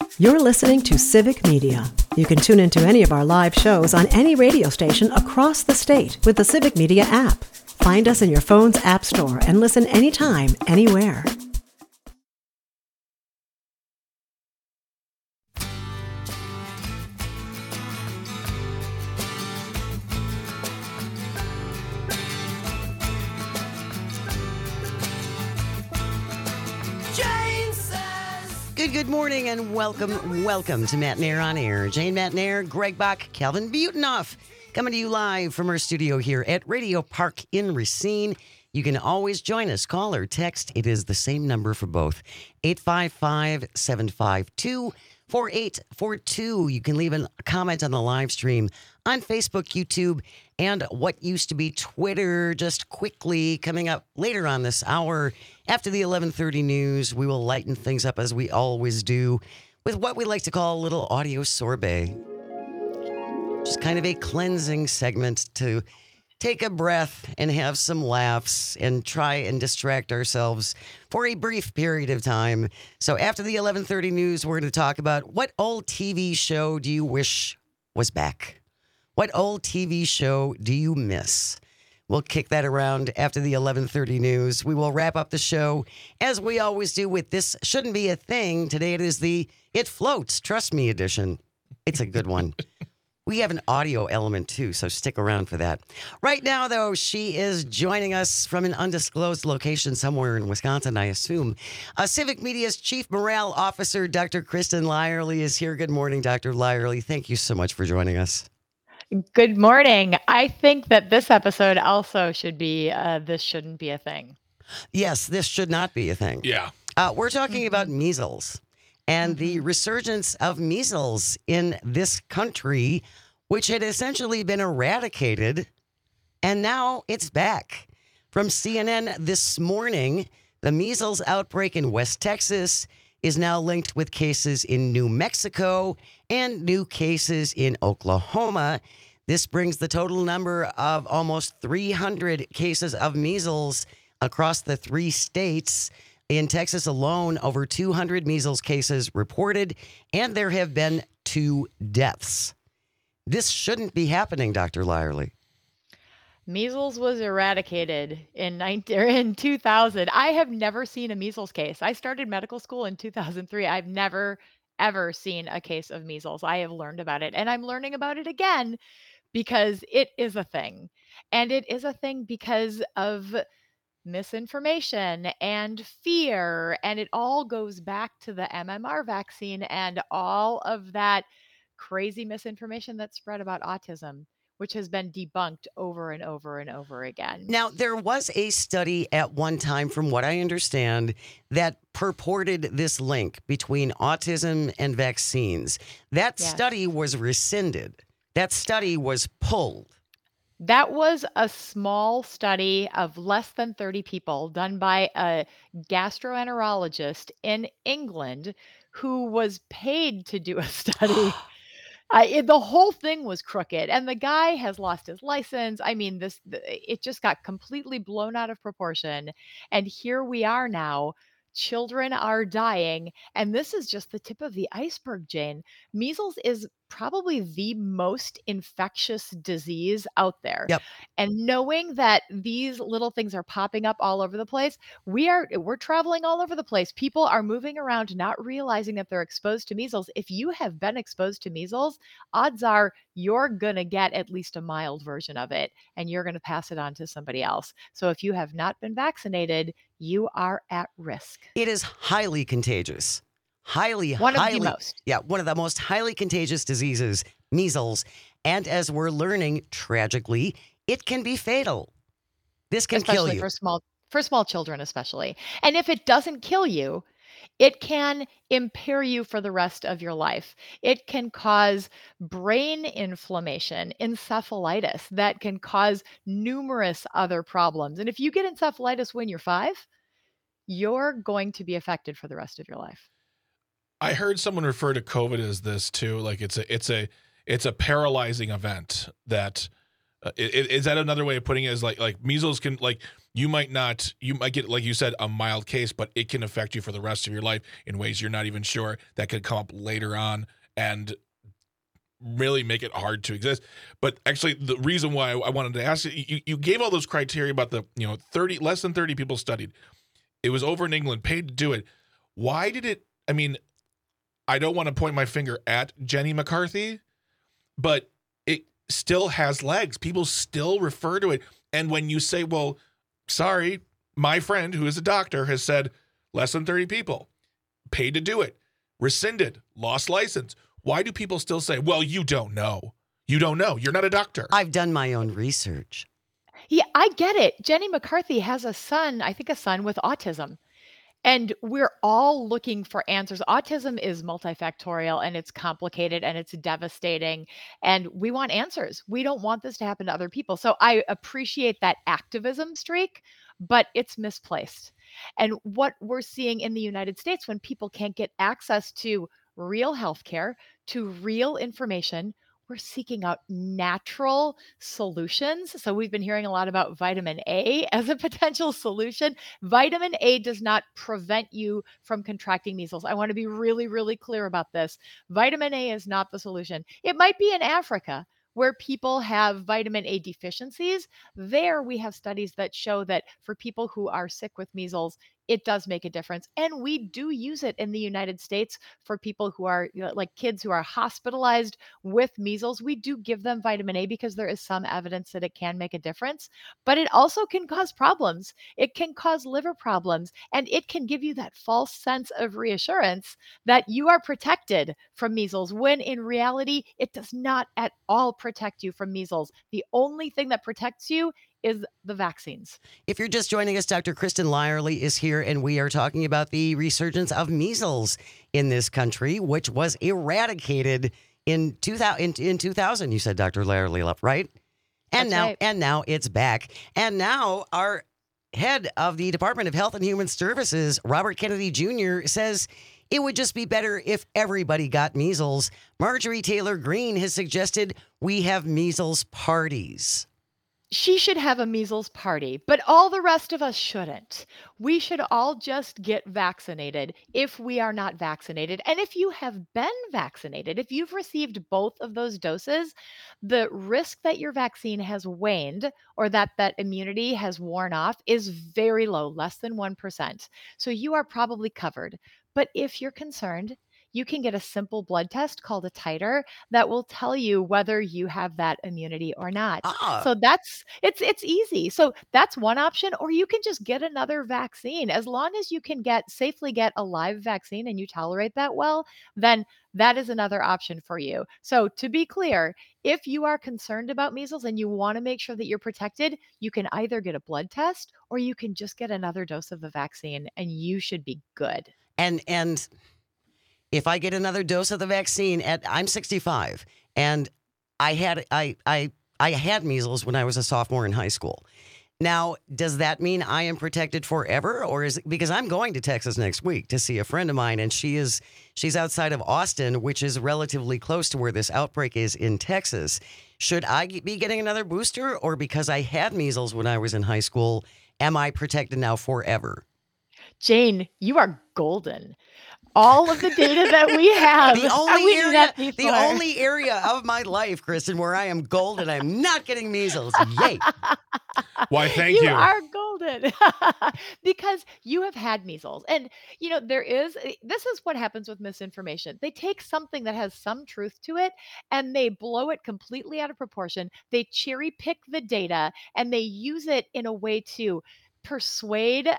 You're listening to Civic Media. You can tune into any of our live shows on any radio station across the state with the Civic Media app. Find us in your phone's app store and listen anytime, anywhere. Good morning and welcome to Matt Nair on Air. Jane Matt Nair, Greg Bach, Calvin Butenoff, coming to you live from our studio here at Radio Park in Racine. You can always join us. Call or text. It is the same number for both. 855-752-4842. You can leave a comment on the live stream on Facebook, YouTube, and what used to be Twitter. Just quickly, coming up later on this hour, after the 11:30 news, we will lighten things up as we always do with what we like to call a little audio sorbet. Just kind of a cleansing segment to take a breath and have some laughs and try and distract ourselves for a brief period of time. So after the 11:30 news, we're going to talk about what old TV show do you wish was back? What old TV show do you miss? We'll kick that around after the 11:30 news. We will wrap up the show, as we always do, with This Shouldn't Be a Thing. Today it is the It Floats, Trust Me edition. It's a good one. We have an audio element, too, so stick around for that. Right now, though, she is joining us from an undisclosed location somewhere in Wisconsin, I assume. Civic Media's Chief Morale Officer, Dr. Kristen Lyerly, is here. Good morning, Dr. Lyerly. Thank you so much for joining us. Good morning. I think that this episode also should be This Shouldn't Be a Thing. Yes, this should not be a thing. Yeah. We're talking about measles and the resurgence of measles in this country, which had essentially been eradicated, and now it's back. From CNN this morning, the measles outbreak in West Texas is now linked with cases in New Mexico and new cases in Oklahoma. This brings the total number of almost 300 cases of measles across the 3 states. In Texas alone, over 200 measles cases reported, and there have been 2 deaths. This shouldn't be happening, Dr. Lyerly. Measles was eradicated in 2000. I have never seen a measles case. I started medical school in 2003. I've never, ever seen a case of measles. I have learned about it, and I'm learning about it again because it is a thing. And it is a thing because of misinformation and fear. And it all goes back to the MMR vaccine and all of that crazy misinformation that spread about autism, which has been debunked over and over and over again. Now, there was a study at one time, from what I understand, that purported this link between autism and vaccines. That study was rescinded. That study was pulled. That was a small study of less than 30 people done by a gastroenterologist in England who was paid to do a study. The whole thing was crooked, and the guy has lost his license. I mean, it just got completely blown out of proportion. And here we are now. Children are dying, and this is just the tip of the iceberg, Jane. Measles is probably the most infectious disease out there. Yep. And knowing that these little things are popping up all over the place, we're traveling all over the place. People are moving around not realizing that they're exposed to measles. If you have been exposed to measles, odds are you're going to get at least a mild version of it, and you're going to pass it on to somebody else. So if you have not been vaccinated, you are at risk. It is highly contagious. One of the most. Yeah, one of the most highly contagious diseases, measles. And as we're learning, tragically, it can be fatal. This can kill you. For small children especially. And if it doesn't kill you, it can impair you for the rest of your life. It can cause brain inflammation, encephalitis, that can cause numerous other problems. And if you get encephalitis when you're 5, you're going to be affected for the rest of your life. I heard someone refer to COVID as this too, like it's a paralyzing event. That is that another way of putting it? Is like measles can, like, you might get, like you said, a mild case, but it can affect you for the rest of your life in ways you're not even sure, that could come up later on and really make it hard to exist. But actually, the reason why I wanted to ask you gave all those criteria about the, 30, less than 30 people studied. It was over in England, paid to do it. Why did it, I mean, I don't want to point my finger at Jenny McCarthy, but it still has legs. People still refer to it. And when you say, well, sorry, my friend who is a doctor has said less than 30 people, paid to do it, rescinded, lost license. Why do people still say, well, you don't know? You don't know. You're not a doctor. I've done my own research. Yeah, I get it. Jenny McCarthy has a son, I think a son with autism. And we're all looking for answers. Autism is multifactorial and it's complicated and it's devastating. And we want answers. We don't want this to happen to other people. So I appreciate that activism streak, but it's misplaced. And what we're seeing in the United States when people can't get access to real healthcare, to real information, we're seeking out natural solutions. So we've been hearing a lot about vitamin A as a potential solution. Vitamin A does not prevent you from contracting measles. I want to be really, really clear about this. Vitamin A is not the solution. It might be in Africa where people have vitamin A deficiencies. There we have studies that show that for people who are sick with measles, it does make a difference. And we do use it in the United States for people who are like kids who are hospitalized with measles. We do give them vitamin A because there is some evidence that it can make a difference, but it also can cause problems. It can cause liver problems, and it can give you that false sense of reassurance that you are protected from measles, when in reality, it does not at all protect you from measles. The only thing that protects you is the vaccines. If you're just joining us, Dr. Kristen Lyerly is here, and we are talking about the resurgence of measles in this country, which was eradicated in 2000. You said, Dr. Lyerly, right? And now it's back. And now our head of the Department of Health and Human Services, Robert Kennedy Jr., says it would just be better if everybody got measles. Marjorie Taylor Greene has suggested we have measles parties. She should have a measles party, but all the rest of us shouldn't. We should all just get vaccinated if we are not vaccinated. And if you have been vaccinated, if you've received both of those doses, the risk that your vaccine has waned or that immunity has worn off is very low, less than 1%. So you are probably covered. But if you're concerned, you can get a simple blood test called a titer that will tell you whether you have that immunity or not. So it's easy. So that's one option, or you can just get another vaccine. As long as you can safely get a live vaccine and you tolerate that well, then that is another option for you. So to be clear, if you are concerned about measles and you want to make sure that you're protected, you can either get a blood test or you can just get another dose of the vaccine and you should be good. And if I get another dose of the vaccine I'm 65, and I had measles when I was a sophomore in high school. Now, does that mean I am protected forever, or is it because I'm going to Texas next week to see a friend of mine, and she's outside of Austin, which is relatively close to where this outbreak is in Texas. Should I be getting another booster, or because I had measles when I was in high school, am I protected now forever? Jane, you are golden. All of the data that we have. The only area of my life, Kristen, where I am golden, I'm not getting measles. Yay. Why, thank you. You are golden because you have had measles. And, this is what happens with misinformation. They take something that has some truth to it and they blow it completely out of proportion. They cherry pick the data and they use it in a way to persuade,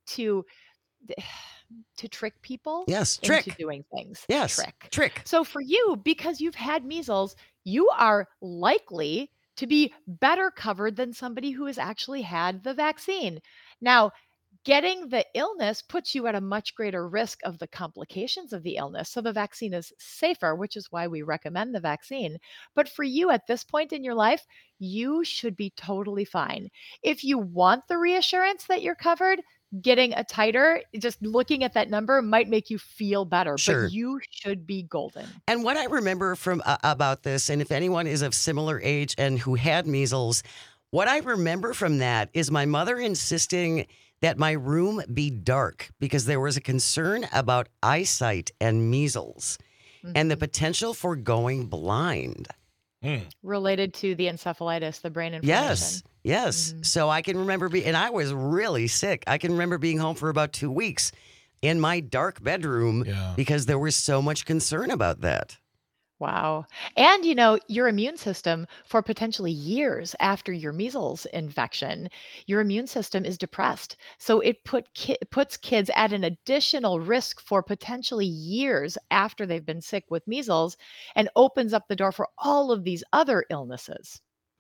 to trick people into doing things. Yes, trick. So for you, because you've had measles, you are likely to be better covered than somebody who has actually had the vaccine. Now, getting the illness puts you at a much greater risk of the complications of the illness. So the vaccine is safer, which is why we recommend the vaccine. But for you at this point in your life, you should be totally fine. If you want the reassurance that you're covered, getting a titer, just looking at that number might make you feel better, Sure. but you should be golden. And what I remember from about this, and if anyone is of similar age and who had measles, what I remember from that is my mother insisting that my room be dark because there was a concern about eyesight and measles and the potential for going blind. Related to the encephalitis, the brain inflammation. Yes. So I can remember and I was really sick. I can remember being home for about 2 weeks in my dark bedroom because there was so much concern about that. Wow. And your immune system for potentially years after your measles infection, your immune system is depressed. So it puts kids at an additional risk for potentially years after they've been sick with measles and opens up the door for all of these other illnesses.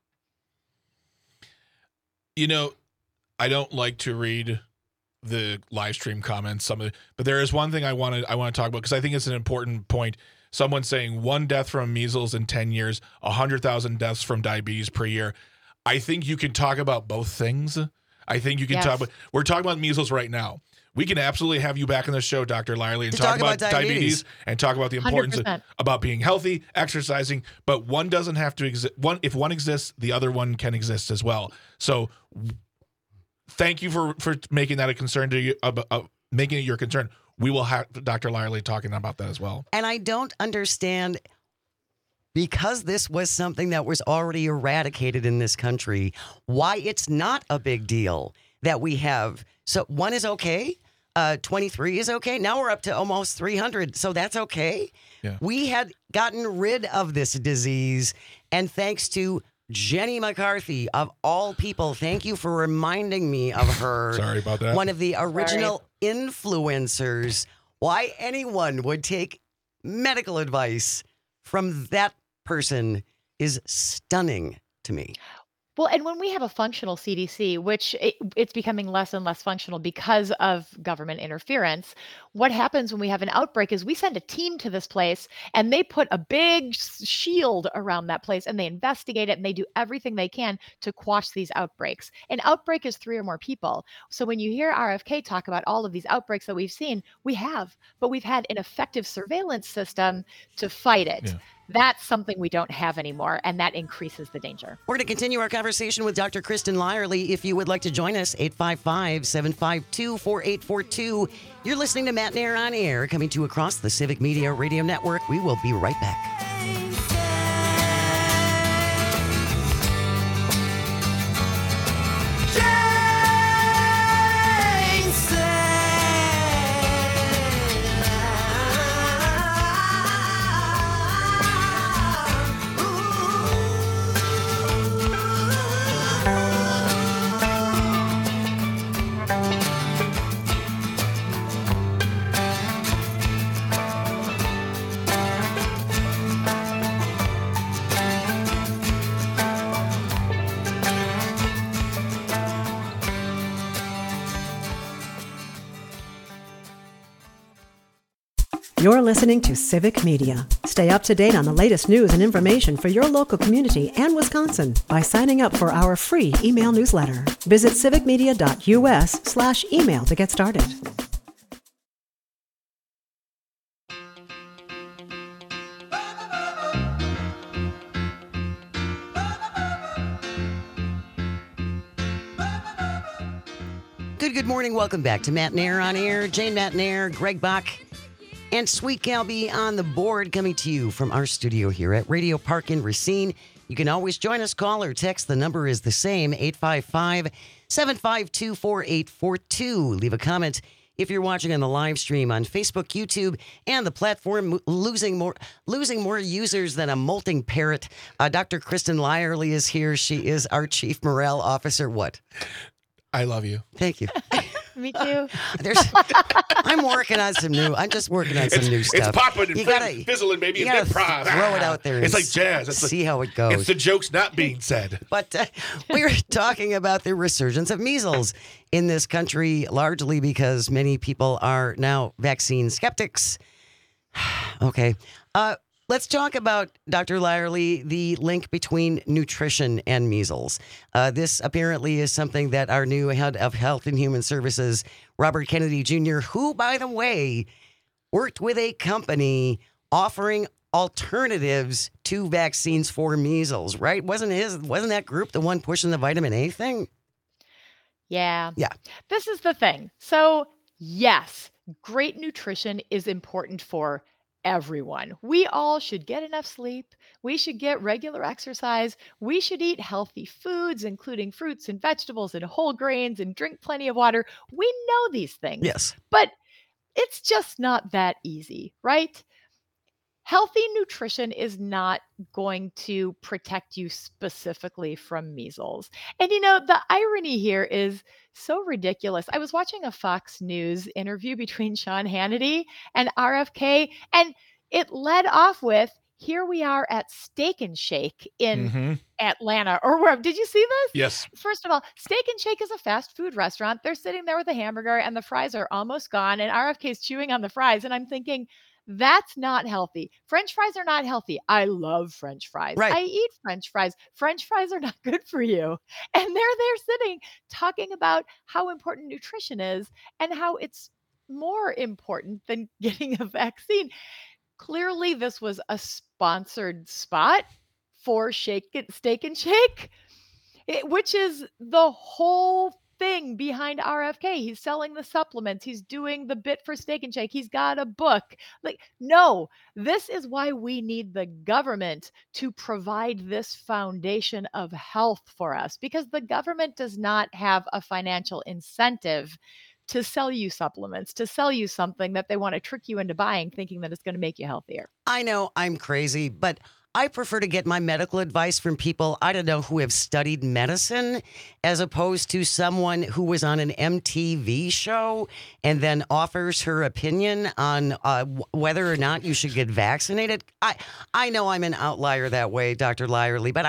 I don't like to read the live stream comments, but there is one thing I want to talk about because I think it's an important point. Someone saying 1 death from measles in 10 years, 100,000 deaths from diabetes per year. I think you can talk about both things. I think you can talk about, we're talking about measles right now. We can absolutely have you back on the show, Dr. Lyerly, and talk about diabetes and talk about the importance about being healthy, exercising, but one doesn't have to exist. If one exists, the other one can exist as well. So thank you for making that a concern to you, making it your concern. We will have Dr. Lyerly talking about that as well. And I don't understand, because this was something that was already eradicated in this country, why it's not a big deal that we have. So 1 is okay. 23 is okay. Now we're up to almost 300. So that's okay. Yeah. We had gotten rid of this disease. And thanks to Jenny McCarthy, of all people, thank you for reminding me of her. Sorry about that. One of the original influencers. Why anyone would take medical advice from that person is stunning to me. Well, and when we have a functional CDC, which it's becoming less and less functional because of government interference, what happens when we have an outbreak is we send a team to this place and they put a big shield around that place and they investigate it and they do everything they can to quash these outbreaks. An outbreak is 3 or more people. So when you hear RFK talk about all of these outbreaks that we've seen, we have, but we've had an effective surveillance system to fight it. Yeah. That's something we don't have anymore, and that increases the danger. We're going to continue our conversation with Dr. Kristen Lyerly. If you would like to join us, 855-752-4842. You're listening to Matt Nair on Air, coming to you across the Civic Media Radio Network. We will be right back. You're listening to Civic Media. Stay up to date on the latest news and information for your local community and Wisconsin by signing up for our free email newsletter. Visit civicmedia.us/email to get started. Good morning. Welcome back to Matt Nair on Air. Jane Matt Nair, Greg Bach, and Sweet Calby on the board, coming to you from our studio here at Radio Park in Racine. You can always join us, call or text. The number is the same, 855-752-4842. Leave a comment if you're watching on the live stream on Facebook, YouTube, and the platform losing more users than a molting parrot. Dr. Kristen Lyerly is here. She is our Chief Morale Officer. What? I love you. Thank you. Me too. I'm just working on some new stuff. It's popping and fizzling, maybe you in improv. Throw it out there. It's like jazz. See how it goes. It's the jokes not being said. But we're talking about the resurgence of measles in this country, largely because many people are now vaccine skeptics. Okay. Let's talk about, Dr. Lyerly, the link between nutrition and measles. This apparently is something that our new head of Health and Human Services, Robert Kennedy Jr., who, by the way, worked with a company offering alternatives to vaccines for measles, right? Wasn't that group the one pushing the vitamin A thing? Yeah. Yeah. This is the thing. So, yes, great nutrition is important for everyone. We all should get enough sleep. We should get regular exercise. We should eat healthy foods, including fruits and vegetables and whole grains, and drink plenty of water. We know these things. Yes. But it's just not that easy, right? Healthy nutrition is not going to protect you specifically from measles. And the irony here is so ridiculous. I was watching a Fox News interview between Sean Hannity and RFK, and it led off with, here we are at Steak and Shake in Atlanta, or where. Did you see this? Yes. First of all, Steak and Shake is a fast food restaurant. They're sitting there with a hamburger and the fries are almost gone, and RFK's chewing on the fries. And I'm thinking, that's not healthy. French fries are not healthy. I love French fries. Right. I eat French fries. French fries are not good for you. And they're there sitting talking about how important nutrition is and how it's more important than getting a vaccine. Clearly, this was a sponsored spot for Steak and Shake, which is the whole thing behind RFK. He's selling the supplements. He's doing the bit for Steak and Shake. He's got a book. No, this is why we need the government to provide this foundation of health for us, because the government does not have a financial incentive to sell you supplements, to sell you something that they want to trick you into buying, thinking that it's going to make you healthier. I know I'm crazy, but I prefer to get my medical advice from people, I don't know, who have studied medicine, as opposed to someone who was on an MTV show and then offers her opinion on whether or not you should get vaccinated. I know I'm an outlier that way, Dr. Lyerly, but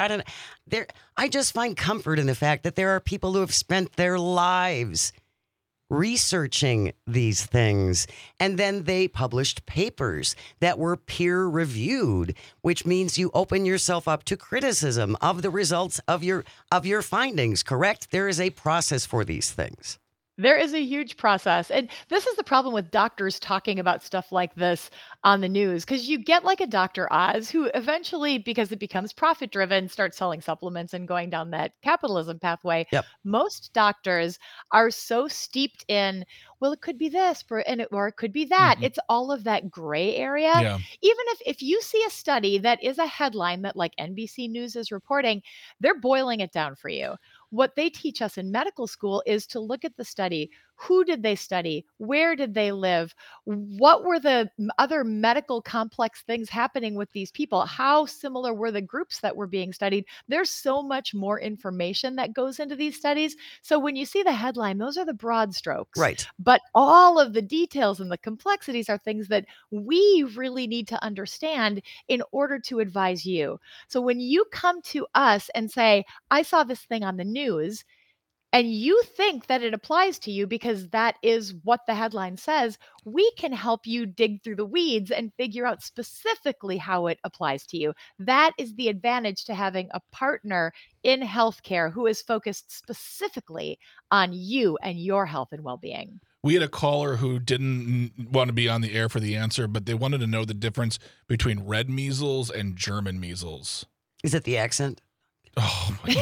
I just find comfort in the fact that there are people who have spent their lives researching these things, and then they published papers that were peer reviewed, which means you open yourself up to criticism of the results of your findings. Correct? There is a process for these things. There is a huge process. And this is the problem with doctors talking about stuff like this on the news, because you get like a Dr. Oz who eventually, because it becomes profit driven, starts selling supplements and going down that capitalism pathway. Yep. Most doctors are so steeped in, well, it could be this or it could be that. It's all of that gray area. Yeah. Even if you see a study that is a headline that like NBC News is reporting, they're boiling it down for you. What they teach us in medical school is to look at the study. Who did they study? Where did they live? What were the other medical complex things happening with these people? How similar were the groups that were being studied? There's so much more information that goes into these studies. So when you see the headline, those are the broad strokes. Right. But all of the details and the complexities are things that we really need to understand in order to advise you. So when you come to us and say, I saw this thing on the news, and you think that it applies to you because that is what the headline says, we can help you dig through the weeds and figure out specifically how it applies to you. That is the advantage to having a partner in healthcare who is focused specifically on you and your health and well-being. We had a caller who didn't want to be on the air for the answer, but they wanted to know the difference between red measles and German measles. Is it the accent? Oh, my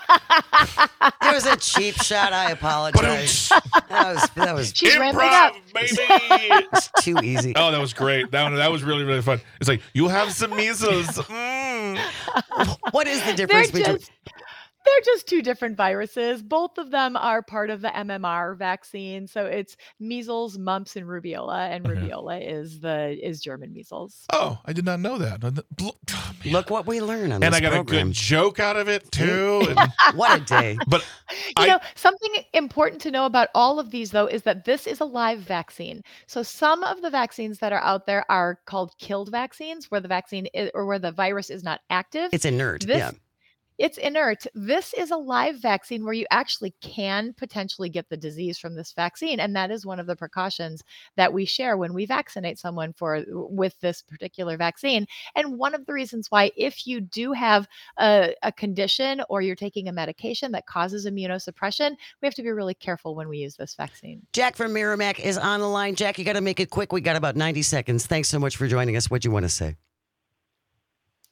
God. It was a cheap shot. I apologize. That was She's ramping up. Baby. it's too easy. Oh, that was great. That was really, really fun. It's like, you have some measles. What is the difference between... They're just two different viruses. Both of them are part of the MMR vaccine. So it's measles, mumps, and rubiola. And rubiola is German measles. Oh, I did not know that. Look what we learn on this And I got program. a good joke out of it, too. And, What a day. but Something important to know about all of these, though, is that this is a live vaccine. So some of the vaccines that are out there are called killed vaccines, where the vaccine is, or where the virus is not active. It's inert. It's inert. This is a live vaccine where you actually can potentially get the disease from this vaccine. And that is one of the precautions that we share when we vaccinate someone with this particular vaccine. And one of the reasons why, if you do have a condition or you're taking a medication that causes immunosuppression, we have to be really careful when we use this vaccine. Jack from Merrimack is on the line. Jack, you got to make it quick. We got about 90 seconds. Thanks so much for joining us. What do you want to say?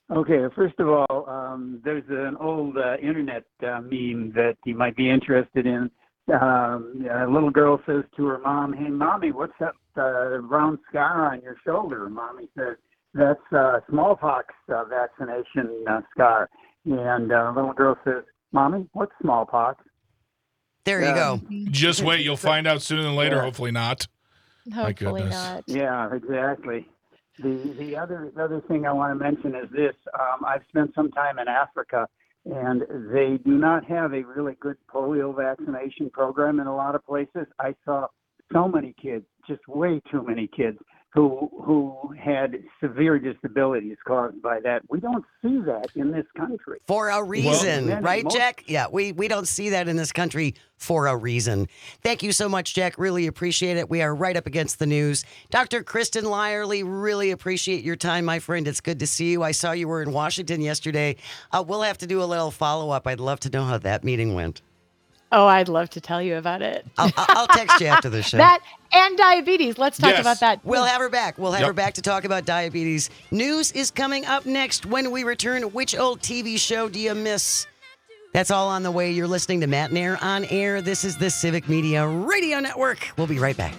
Okay, first of all, there's an old internet meme that you might be interested in. A little girl says to her mom, "Hey, Mommy, what's that round scar on your shoulder?" And Mommy says, "That's smallpox vaccination scar." And little girl says, "Mommy, what's smallpox?" There you go. Just wait. You'll find out sooner than later. Yeah. Hopefully not. Hopefully goodness. not. Yeah, exactly. The other thing I want to mention is this. I've spent some time in Africa, and they do not have a really good polio vaccination program in a lot of places. I saw so many kids, just way too many kids, who had severe disabilities caused by that. We don't see that in this country. For a reason, Well, right, most- Jack? Yeah, we don't see that in this country for a reason. Thank you so much, Jack. Really appreciate it. We are right up against the news. Dr. Kristen Lyerly, really appreciate your time, my friend. It's good to see you. I saw you were in Washington yesterday. We'll have to do a little follow-up. I'd love to know how that meeting went. Oh, I'd love to tell you about it. I'll text you after the show. That and diabetes. Let's talk Yes. about that. We'll have her back. We'll have Yep. her back to talk about diabetes. News is coming up next when we return. Which old TV show do you miss? That's all on the way. You're listening to Matt and Air on air. This is the Civic Media Radio Network. We'll be right back.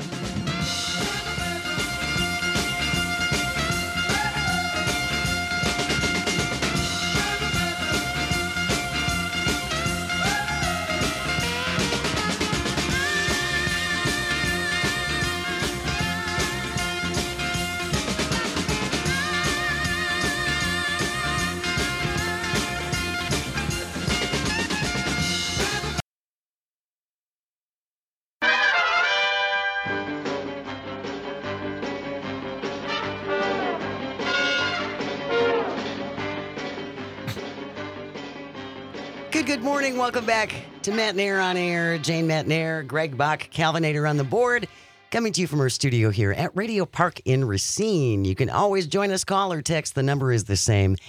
Good morning. Welcome back to Matt and Air on air. Jane Matt and Air, Greg Bach, Calvinator on the board. Coming to you from our studio here at Radio Park in Racine. You can always join us, call or text. The number is the same,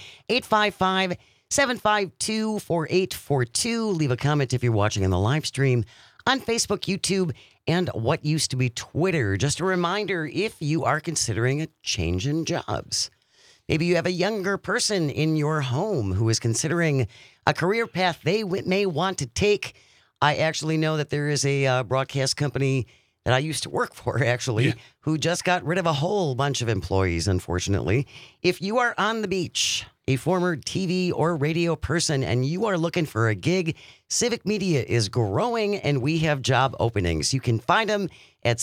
855-752-4842. Leave a comment if you're watching on the live stream on Facebook, YouTube, and what used to be Twitter. Just a reminder, if you are considering a change in jobs, maybe you have a younger person in your home who is considering a career path they may want to take. I actually know that there is a broadcast company that I used to work for, actually, who just got rid of a whole bunch of employees, unfortunately. If you are on the beach, a former TV or radio person, and you are looking for a gig, Civic Media is growing, and we have job openings. You can find them at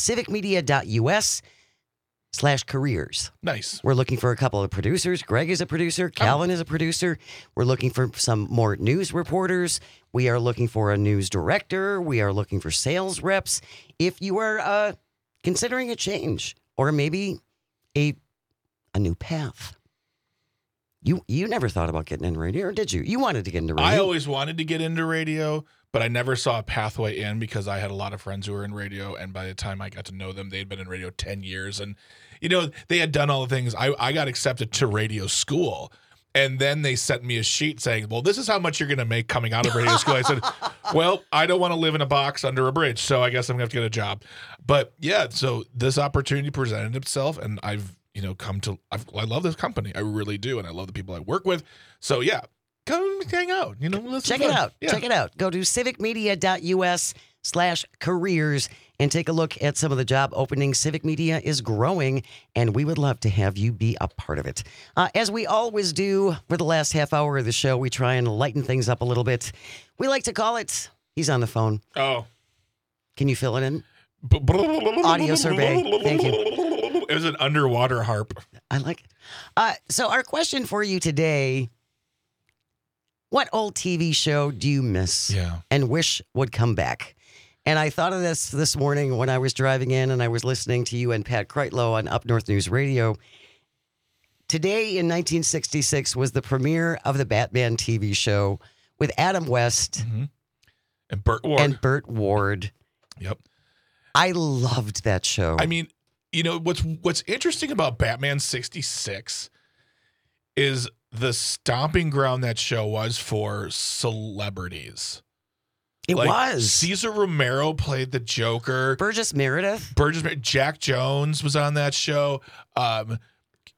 civicmedia.us/careers. Nice. We're looking for a couple of producers. Greg is a producer. Calvin is a producer. We're looking for some more news reporters. We are looking for a news director. We are looking for sales reps. If you are considering a change or maybe a new path, you never thought about getting into radio, or did you? You wanted to get into radio. I always wanted to get into radio, but I never saw a pathway in because I had a lot of friends who were in radio, and by the time I got to know them, they'd been in radio 10 years, and they had done all the things. I got accepted to radio school, and then they sent me a sheet saying, well, this is how much you're going to make coming out of radio school. I said, well, I don't want to live in a box under a bridge, so I guess I'm going to have to get a job. But yeah, so this opportunity presented itself, and I've I love this company. I really do, and I love the people I work with. So yeah, come hang out. Check it out. Yeah. Check it out. Go to civicmedia.us/careers and take a look at some of the job openings. Civic Media is growing, and we would love to have you be a part of it. As we always do for the last half hour of the show, we try and lighten things up a little bit. We like to call it, he's on the phone. Oh. Can you fill it in? Audio Audio survey. Thank you. It was an underwater harp. I like it. So our question for you today, what old TV show do you miss and wish would come back? And I thought of this morning when I was driving in and I was listening to you and Pat Kreitlow on Up North News Radio. Today in 1966 was the premiere of the Batman TV show with Adam West and Burt Ward. Yep. I loved that show. I mean, what's interesting about Batman 66 is the stomping ground that show was for celebrities. It was. Cesar Romero played the Joker. Burgess Meredith. Jack Jones was on that show.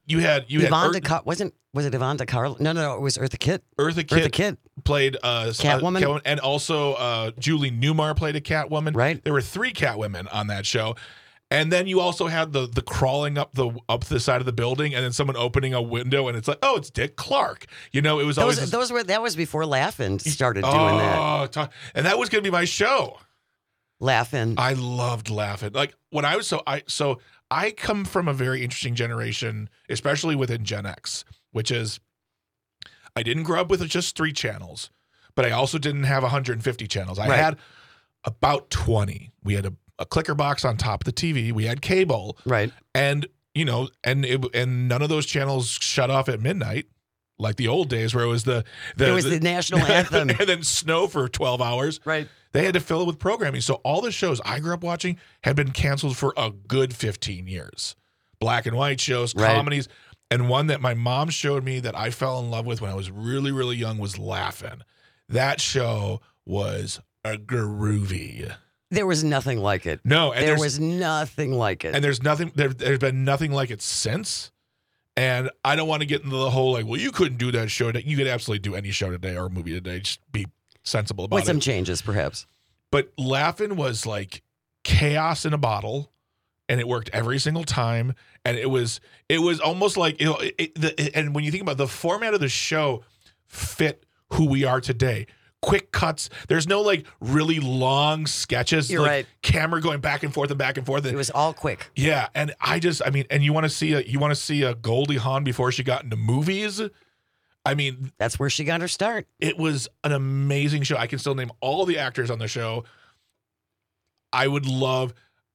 you had Yvonne was it Yvonne DeCarlo? No, it was Eartha Kitt. Eartha Kitt played Catwoman, and also Julie Newmar played a Catwoman. Right. There were 3 Catwomen on that show. And then you also had the crawling up the side of the building, and then someone opening a window, and it's like, oh, it's Dick Clark. You know, it was always that was before Laugh-In started doing that. And that was going to be my show. Laugh-In. I loved Laugh-In. Like when I was I come from a very interesting generation, especially within Gen X, which is I didn't grow up with just 3 channels, but I also didn't have 150 channels. I had about 20. We had a clicker box on top of the TV. We had cable. Right. And, you know, and none of those channels shut off at midnight like the old days where it was the national anthem. And then snow for 12 hours. Right. They had to fill it with programming. So all the shows I grew up watching had been canceled for a good 15 years. Black and white shows, comedies. And one that my mom showed me that I fell in love with when I was really, really young was Laugh-In. That show was a groovy. There was nothing like it. No, and there was nothing like it. And there's been nothing like it since. And I don't want to get into the whole like, well, you couldn't do that show. You could absolutely do any show today or movie today. Just be sensible about it. With some changes, perhaps. But Laugh-In was like chaos in a bottle, and it worked every single time. And it was almost like, you know, and when you think about the format of the show, fit who we are today. Quick cuts. There's no like really long sketches. You're right. Camera going back and forth and back and forth. It was all quick. Yeah, and and you want to see a Goldie Hawn before she got into movies. I mean, that's where she got her start. It was an amazing show. I can still name all the actors on the show. I would love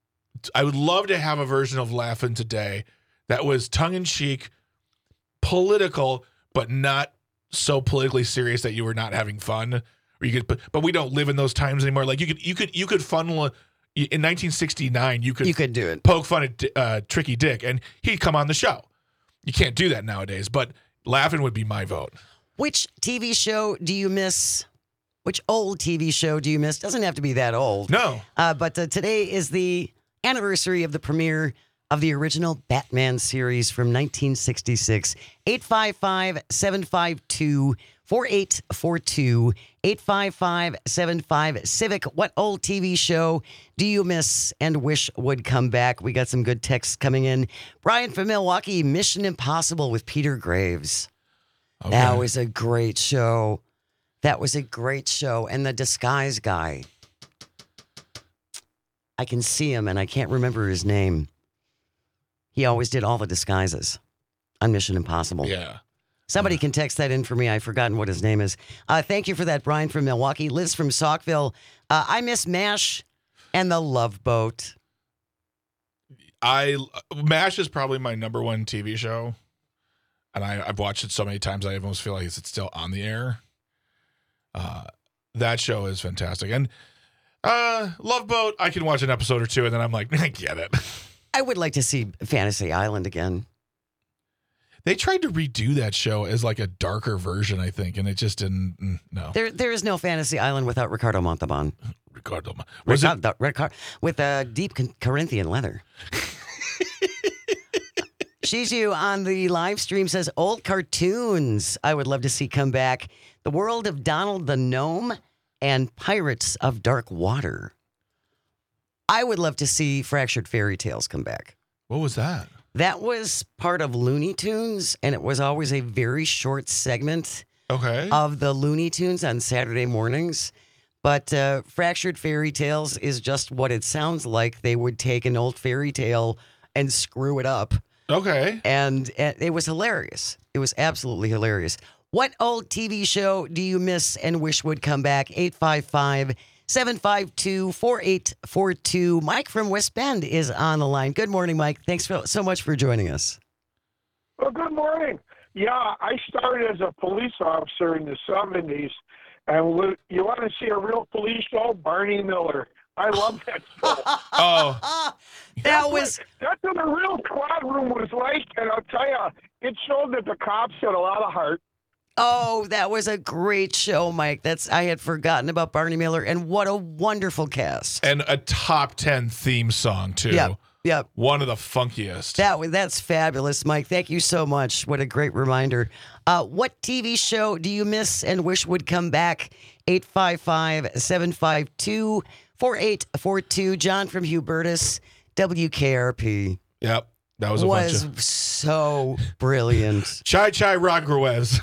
to have a version of Laugh-In today that was tongue in cheek, political, but not so politically serious that you were not having fun. Or you could, but we don't live in those times anymore. Like you could funnel in 1969. You could do it. Poke fun at Tricky Dick, and he'd come on the show. You can't do that nowadays. But Laugh-In would be my vote. Which TV show do you miss? Which old TV show do you miss? Doesn't have to be that old. No. But today is the anniversary of the premiere of the original Batman series from 1966. 855-752-4842. 855-75-CIVIC. What old TV show do you miss and wish would come back? We got some good texts coming in. Brian from Milwaukee, Mission Impossible with Peter Graves. Okay. That was a great show. And the disguise guy. I can see him and I can't remember his name. He always did all the disguises on Mission Impossible. Yeah. Somebody can text that in for me. I've forgotten what his name is. Thank you for that, Brian from Milwaukee. Liz from Saukville. I miss MASH and The Love Boat. MASH is probably my number one TV show. And I've watched it so many times I almost feel like it's still on the air. That show is fantastic. And Love Boat, I can watch an episode or two and then I'm like, I get it. I would like to see Fantasy Island again. They tried to redo that show as like a darker version, I think, and it just didn't. No, there is no Fantasy Island without Ricardo Montalban. With a deep Corinthian leather. Shizu on the live stream says old cartoons I would love to see come back. The World of Donald the Gnome and Pirates of Dark Water. I would love to see Fractured Fairy Tales come back. What was that? That was part of Looney Tunes, and it was always a very short segment of the Looney Tunes on Saturday mornings. But Fractured Fairy Tales is just what it sounds like. They would take an old fairy tale and screw it up. Okay. And it was hilarious. It was absolutely hilarious. What old TV show do you miss and wish would come back? 855-752-4842. Mike from West Bend is on the line. Good morning, Mike. Thanks so much for joining us. Well, good morning. Yeah, I started as a police officer in the 70s. And you want to see a real police show? Barney Miller. I love that show. That's what a real squad room was like. And I'll tell you, it showed that the cops had a lot of heart. Oh, that was a great show, Mike. I had forgotten about Barney Miller, and what a wonderful cast. And a top 10 theme song, too. Yeah. Yep. One of the funkiest. That's fabulous, Mike. Thank you so much. What a great reminder. What TV show do you miss and wish would come back? 855-752-4842. John from Hubertus, WKRP. Yep. That was a bunch of so brilliant. Chai Chai Rodriguez.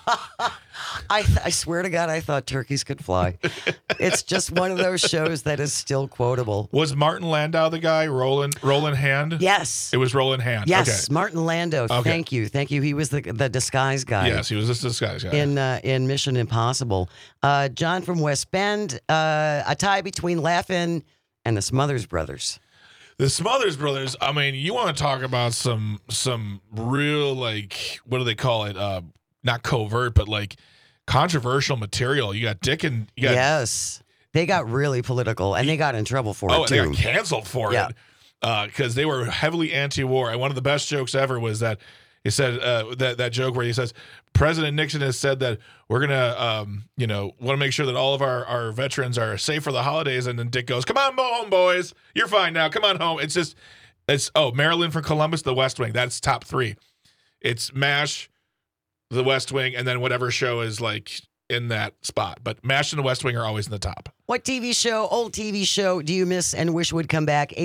I swear to God, I thought turkeys could fly. It's just one of those shows that is still quotable. Was Martin Landau the guy? Roland Hand? Yes. It was Roland Hand. Yes, Okay. Martin Landau. Okay. Thank you. He was the disguise guy. Yes, he was this disguise guy. In Mission Impossible. John from West Bend, a tie between Laugh-In and the Smothers Brothers. The Smothers Brothers, I mean, you want to talk about some real, like, what do they call it? Not covert, but like controversial material. You got Dick and yes. They got really political and they got in trouble for it and too. they got canceled for it because they were heavily anti-war. And one of the best jokes ever was that he said that joke where he says President Nixon has said that we're gonna want to make sure that all of our veterans are safe for the holidays, and then Dick goes, "Come on home, boys. You're fine now. Come on home." It's Marilyn from Columbus, The West Wing. That's top 3. It's MASH, The West Wing, and then whatever show is like in that spot. But MASH and The West Wing are always in the top. What old TV show do you miss and wish would come back?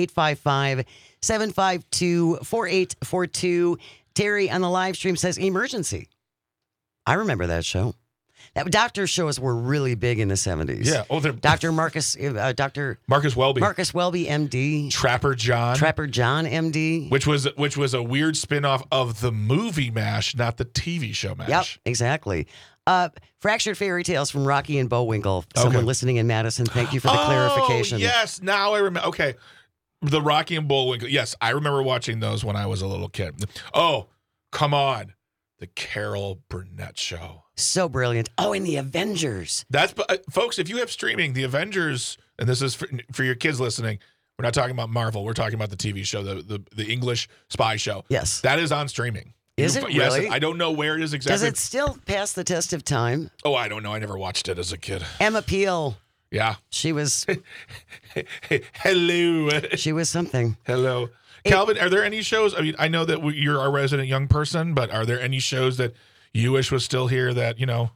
855-752-4842. Terry on the live stream says Emergency. I remember that show. Doctor shows were really big in the 70s. Yeah. Oh, they're Dr. Marcus Welby. Marcus Welby, MD. Trapper John, MD. which was a weird spin-off of the movie MASH, not the TV show MASH. Yep, exactly. Fractured Fairy Tales from Rocky and Bullwinkle. Someone listening in Madison, thank you for the clarification. Yes, now I remember. Okay. The Rocky and Bullwinkle. Yes, I remember watching those when I was a little kid. Oh, come on. The Carol Burnett Show. So brilliant. Oh, and the Avengers. That's folks, if you have streaming, the Avengers, and this is for your kids listening, we're not talking about Marvel, we're talking about the TV show, the English spy show. Yes. That is on streaming. Is it Yes, really? I don't know where it is exactly. Does it still pass the test of time? Oh, I don't know. I never watched it as a kid. Emma Peel. Yeah. She was Hello. she was something. Hello. Calvin, are there any shows? I mean, I know that you're our resident young person, but are there any shows that you wish was still here that,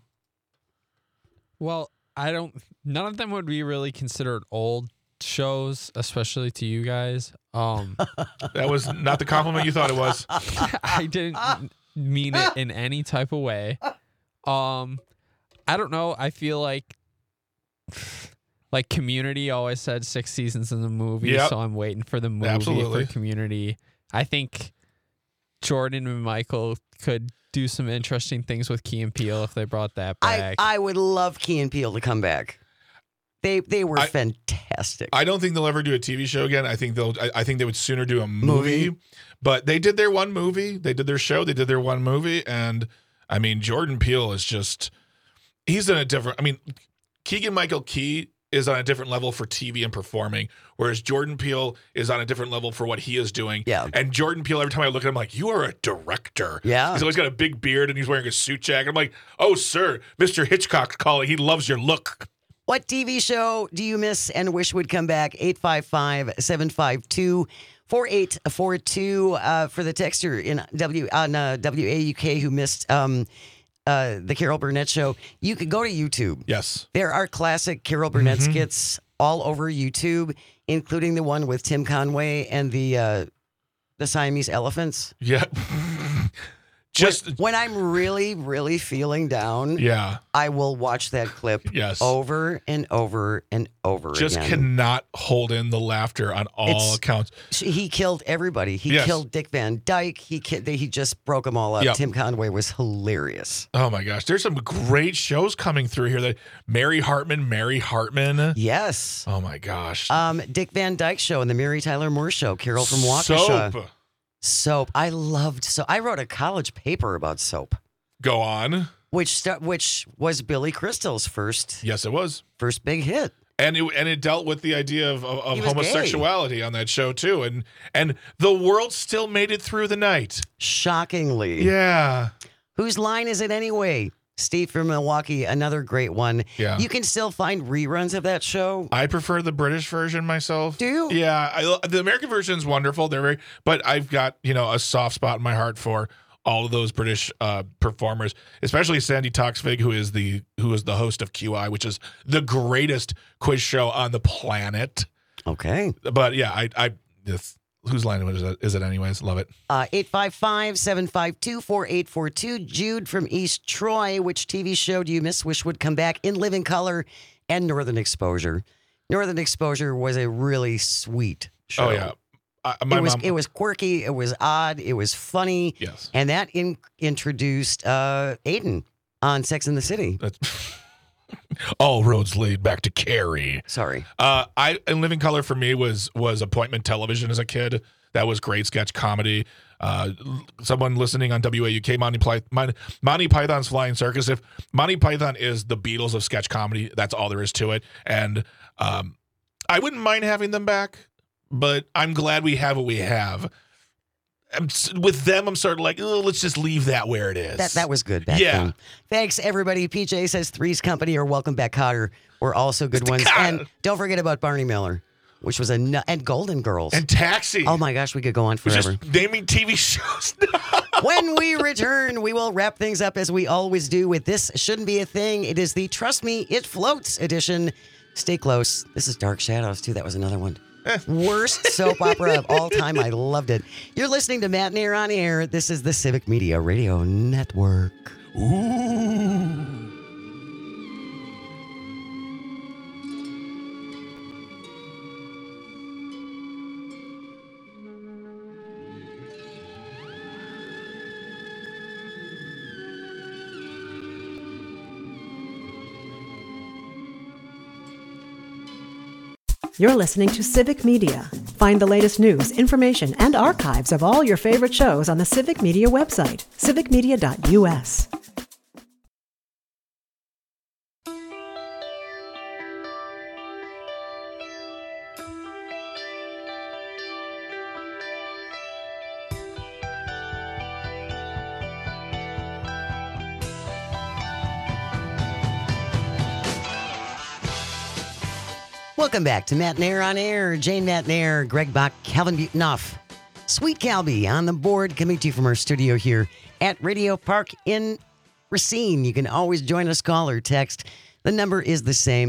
Well, none of them would be really considered old shows, especially to you guys. That was not the compliment you thought it was. I didn't mean it in any type of way. I don't know. I feel like Community always said 6 seasons in the movie, Yep. so I'm waiting for the movie Absolutely. for Community. I think Jordan and Michael could do some interesting things with Key and Peele if they brought that back. I would love Key and Peele to come back. They were fantastic. I don't think they'll ever do a TV show again. I think they would sooner do a movie. But they did their one movie. They did their show. They did their one movie. And I mean, Jordan Peele is he's in a different, Keegan-Michael Key is on a different level for TV and performing, whereas Jordan Peele is on a different level for what he is doing. Yeah. And Jordan Peele, every time I look at him, I'm like, you are a director. Yeah. He's always got a big beard and he's wearing a suit jacket. I'm like, oh, sir, Mr. Hitchcock's calling. He loves your look. What TV show do you miss and wish would come back? 855-752-4842 for the texter on WAUK who missed the Carol Burnett Show. You could go to YouTube. Yes. There are classic Carol Burnett skits all over YouTube, including the one with Tim Conway and the Siamese elephants. Yeah. When I'm really, really feeling down, yeah. I will watch that clip over and over and over just again. cannot hold in the laughter on all accounts. He killed everybody. He killed Dick Van Dyke. He just broke them all up. Yep. Tim Conway was hilarious. Oh my gosh. There's some great shows coming through here. That Mary Hartman. Yes. Oh my gosh. Dick Van Dyke Show and the Mary Tyler Moore Show. Carol from Waukesha. Soap. I loved soap. I wrote a college paper about soap. Go on. Which was Billy Crystal's first. Yes, it was. First big hit. And it dealt with the idea of homosexuality on that show too. And the world still made it through the night. Shockingly. Yeah. Whose line is it anyway? Steve from Milwaukee, another great one. Yeah. You can still find reruns of that show. I prefer the British version myself. Do you? Yeah, the American version is wonderful. But I've got a soft spot in my heart for all of those British performers, especially Sandy Toksvig, who is the host of QI, which is the greatest quiz show on the planet. Okay. But yeah, whose line is it anyways? Love it. 855-752-4842. Jude from East Troy. Which TV show do you wish would come back? In Living Color and Northern Exposure. Northern Exposure was a really sweet show. Oh, yeah. It was quirky. It was odd. It was funny. Yes. And that introduced Aiden on Sex and the City. All roads lead back to Carrie. Sorry. In Living Color for me was appointment television as a kid. That was great sketch comedy. Someone listening on WAUK, Monty Python's Flying Circus. If Monty Python is the Beatles of sketch comedy, that's all there is to it. And I wouldn't mind having them back, but I'm glad we have what we have. With them, I'm sort of like, oh, let's just leave that where it is. That was good back then. Thanks, everybody. PJ says Three's Company or Welcome Back Kotter were also good ones. And don't forget about Barney Miller, which was and Golden Girls. And Taxi. Oh, my gosh, we could go on We're forever. just naming TV shows. When we return, we will wrap things up as we always do with This Shouldn't Be a Thing. It is the Trust Me, It Floats edition. Stay close. This is Dark Shadows, too. That was another one. Worst soap opera of all time. I loved it. You're listening to Matt Nair on Air. This is the Civic Media Radio Network. Ooh. You're listening to Civic Media. Find the latest news, information, and archives of all your favorite shows on the Civic Media website, civicmedia.us. Welcome back to Matt Nair on Air. Jane Matt Nair, Greg Bach, Calvin Butonoff, Sweet Calby on the board, coming to you from our studio here at Radio Park in Racine. You can always join us, call or text. The number is the same,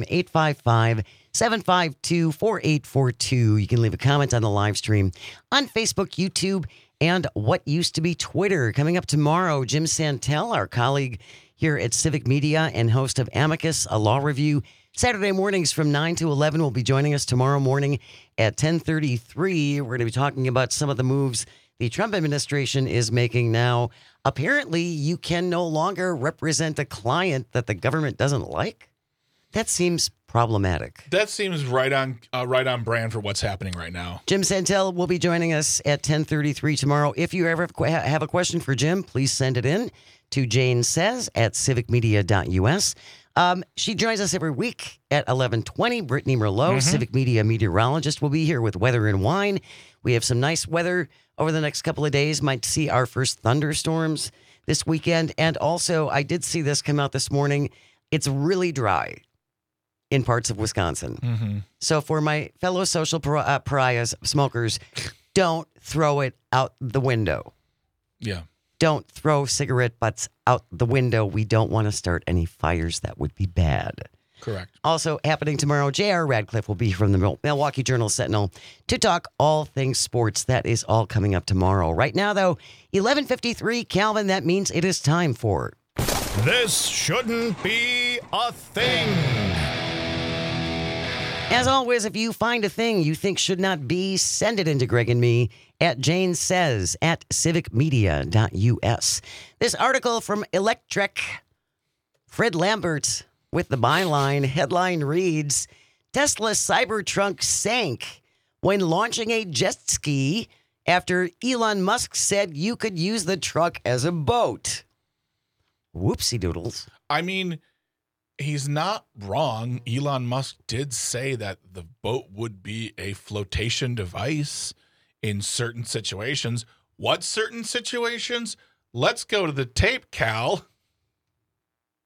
855-752-4842. You can leave a comment on the live stream on Facebook, YouTube, and what used to be Twitter. Coming up tomorrow, Jim Santel, our colleague here at Civic Media and host of Amicus, a law review, Saturday mornings from 9 to 11 will be joining us tomorrow morning at 10:33. We're going to be talking about some of the moves the Trump administration is making now. Apparently, you can no longer represent a client that the government doesn't like. That seems problematic. That seems right on brand for what's happening right now. Jim Santel will be joining us at 10:33 tomorrow. If you ever have a question for Jim, please send it in to janesays@civicmedia.us. She joins us every week at 11:20. Brittany Merlot, Civic Media meteorologist, will be here with weather and wine. We have some nice weather over the next couple of days. Might see our first thunderstorms this weekend. And also, I did see this come out this morning. It's really dry in parts of Wisconsin. Mm-hmm. So for my fellow social pariahs, smokers, don't throw it out the window. Yeah. Don't throw cigarette butts out the window. We don't want to start any fires. That would be bad. Correct. Also happening tomorrow, J.R. Radcliffe will be from the Milwaukee Journal-Sentinel to talk all things sports. That is all coming up tomorrow. Right now, though, 11:53, Calvin, that means it is time for... This shouldn't be a thing. As always, if you find a thing you think should not be, send it into Greg and me at janesays@civicmedia.us. This article from Electrek, Fred Lambert with the byline, headline reads, Tesla Cybertruck sank when launching a jet ski after Elon Musk said you could use the truck as a boat. Whoopsie doodles. I mean, he's not wrong. Elon Musk did say that the boat would be a flotation device in certain situations. What certain situations? Let's go to the tape, Cal.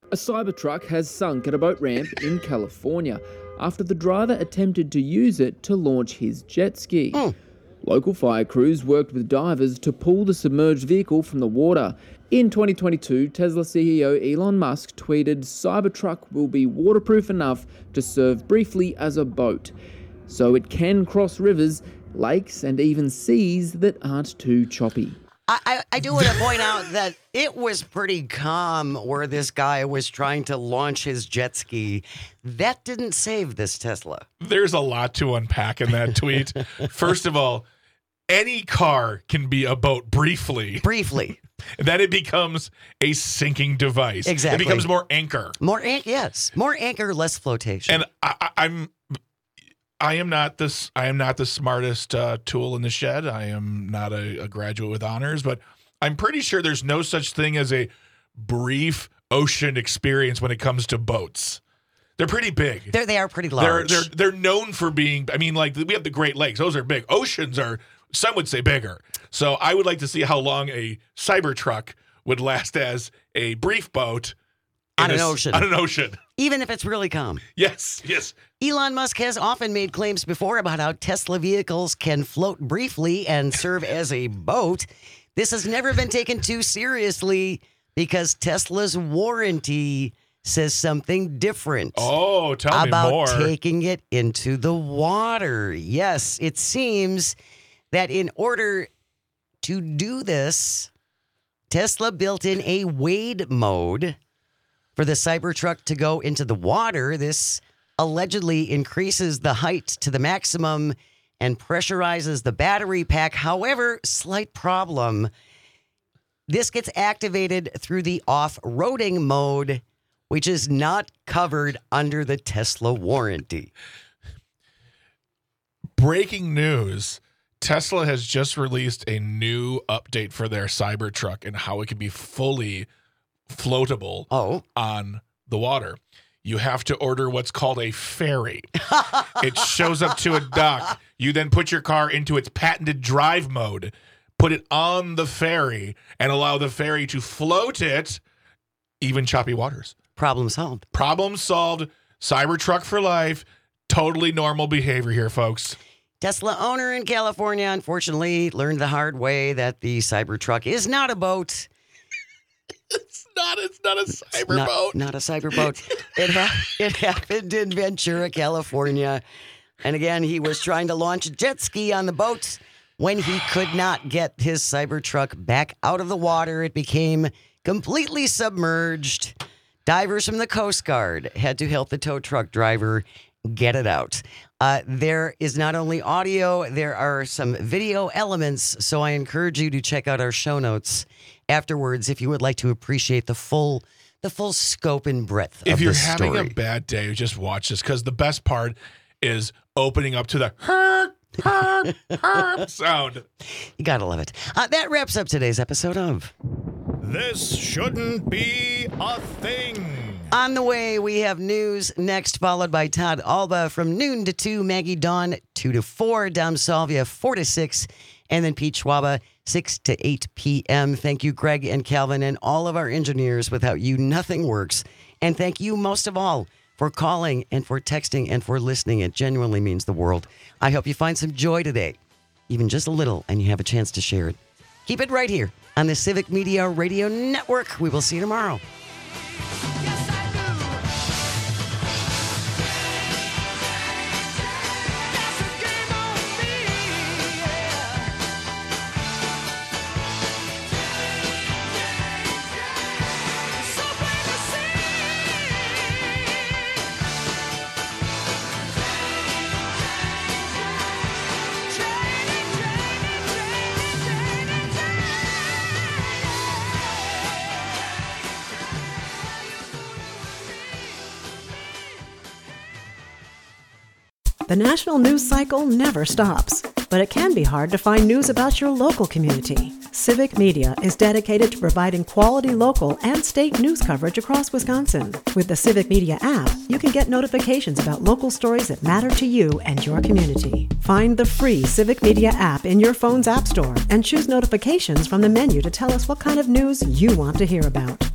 A Cybertruck has sunk at a boat ramp in California after the driver attempted to use it to launch his jet ski. Local fire crews worked with divers to pull the submerged vehicle from the water. In 2022, Tesla CEO Elon Musk tweeted, "Cybertruck will be waterproof enough to serve briefly as a boat, so it can cross rivers, lakes, and even seas that aren't too choppy." I do want to point out that it was pretty calm where this guy was trying to launch his jet ski. That didn't save this Tesla. There's a lot to unpack in that tweet. First of all, any car can be a boat briefly. Briefly. Then it becomes a sinking device. Exactly. It becomes more anchor. Yes. More anchor, less flotation. And I am not the smartest tool in the shed. I am not a graduate with honors, but I'm pretty sure there's no such thing as a brief ocean experience when it comes to boats. They're pretty big. They are pretty large. They're known for being. I mean, like we have the Great Lakes; those are big. Oceans are, some would say, bigger. So I would like to see how long a Cybertruck would last as a brief boat on an ocean. On an ocean. Even if it's really calm. Yes. Elon Musk has often made claims before about how Tesla vehicles can float briefly and serve as a boat. This has never been taken too seriously because Tesla's warranty says something different. Oh, tell me more. About taking it into the water. Yes, it seems that in order to do this, Tesla built in a wade mode for the Cybertruck to go into the water. This allegedly increases the height to the maximum and pressurizes the battery pack. However, slight problem. This gets activated through the off-roading mode, which is not covered under the Tesla warranty. Breaking news. Tesla has just released a new update for their Cybertruck and how it can be fully floatable on the water. You have to order what's called a ferry. It shows up to a dock. You then put your car into its patented drive mode, put it on the ferry, and allow the ferry to float it, even choppy waters. Problem solved. Problem solved. Cybertruck for life. Totally normal behavior here, folks. Tesla owner in California, unfortunately, learned the hard way that the Cybertruck is not a boat. It's not a cyber boat. Not a cyber boat. It happened in Ventura, California. And again, he was trying to launch a jet ski on the boat. When he could not get his Cybertruck back out of the water, it became completely submerged. Divers from the Coast Guard had to help the tow truck driver get it out. There is not only audio, there are some video elements, so I encourage you to check out our show notes afterwards if you would like to appreciate the full scope and breadth of this story. If you're having a bad day, just watch this, because the best part is opening up to the herp sound. You gotta love it. That wraps up today's episode of This Shouldn't Be a Thing. On the way, we have news next, followed by Todd Alba from noon to 2, Maggie Dawn 2 to 4, Dom Salvia 4 to 6, and then Pete Schwaba 6 to 8 p.m. Thank you, Greg and Calvin, and all of our engineers. Without you, nothing works. And thank you most of all for calling and for texting and for listening. It genuinely means the world. I hope you find some joy today, even just a little, and you have a chance to share it. Keep it right here on the Civic Media Radio Network. We will see you tomorrow. The national news cycle never stops, but it can be hard to find news about your local community. Civic Media is dedicated to providing quality local and state news coverage across Wisconsin. With the Civic Media app, you can get notifications about local stories that matter to you and your community. Find the free Civic Media app in your phone's app store and choose notifications from the menu to tell us what kind of news you want to hear about.